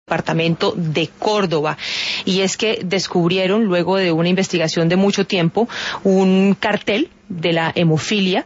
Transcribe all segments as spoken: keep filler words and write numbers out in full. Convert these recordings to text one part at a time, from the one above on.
departamento de Córdoba, y es que descubrieron, luego de una investigación de mucho tiempo, un cartel de la hemofilia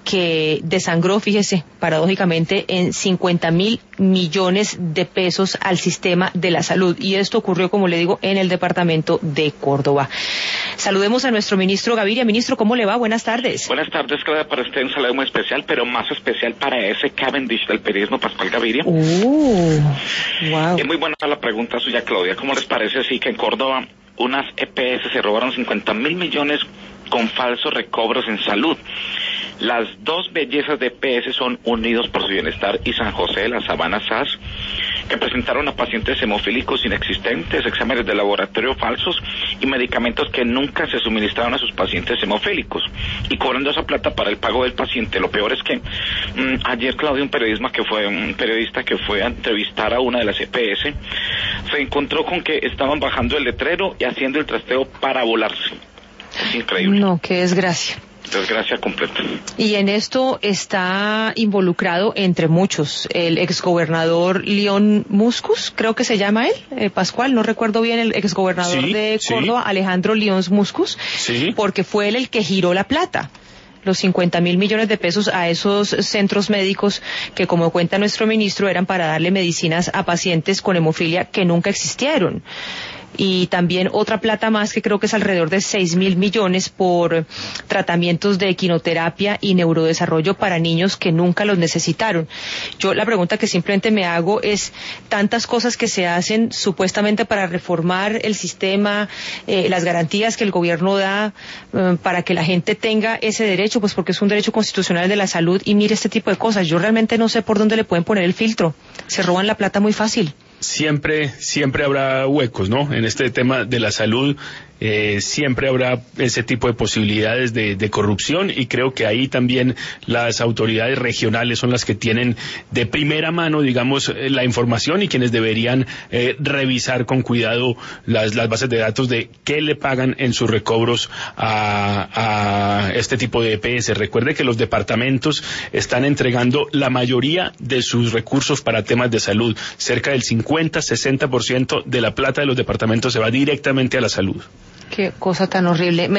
que desangró, fíjese, paradójicamente, en cincuenta mil millones de pesos al sistema de la salud. Y esto ocurrió, como le digo, en el departamento de Córdoba. Saludemos a nuestro ministro Gaviria. Ministro, ¿cómo le va? Buenas tardes. Buenas tardes, Claudia, para usted un saludo muy especial, pero más especial para ese Cavendish del periodismo, Pascual Gaviria. Uh, wow. Es muy buena la pregunta suya, Claudia. ¿Cómo les parece así que en Córdoba unas E P S se robaron cincuenta mil millones con falsos recobros en salud? Las dos bellezas de E P S son Unidos por su Bienestar y San José de la Sabana S A S, que presentaron a pacientes hemofílicos inexistentes, exámenes de laboratorio falsos y medicamentos que nunca se suministraron a sus pacientes hemofílicos, y cobrando esa plata para el pago del paciente. Lo peor es que mmm, ayer, Claudio, un periodista que fue un periodista que fue a entrevistar a una de las E P S se encontró con que estaban bajando el letrero y haciendo el trasteo para volarse. Es increíble. No, qué desgracia. Desgracia completa. Y en esto está involucrado, entre muchos, el exgobernador León Muscus, creo que se llama él, eh, Pascual, no recuerdo bien, el exgobernador sí, de Córdoba, sí. Alejandro León Muscus, sí. Porque fue él el que giró la plata, los cincuenta mil millones de pesos a esos centros médicos que, como cuenta nuestro ministro, eran para darle medicinas a pacientes con hemofilia que nunca existieron. Y también otra plata más, que creo que es alrededor de seis mil millones por tratamientos de equinoterapia y neurodesarrollo para niños que nunca los necesitaron. Yo la pregunta que simplemente me hago es, tantas cosas que se hacen supuestamente para reformar el sistema, eh, las garantías que el gobierno da eh, para que la gente tenga ese derecho, pues porque es un derecho constitucional de la salud, y mire este tipo de cosas. Yo realmente no sé por dónde le pueden poner el filtro. Se roban la plata muy fácil. Siempre, siempre habrá huecos, ¿no? En este tema de la salud, eh, siempre habrá ese tipo de posibilidades de, de corrupción, y creo que ahí también las autoridades regionales son las que tienen de primera mano, digamos, la información, y quienes deberían eh, revisar con cuidado las, las bases de datos de qué le pagan en sus recobros a, a este tipo de E P S. Recuerde que los departamentos están entregando la mayoría de sus recursos para temas de salud. Cerca del cincuenta, sesenta por ciento de la plata de los departamentos se va directamente a la salud. Qué cosa tan horrible.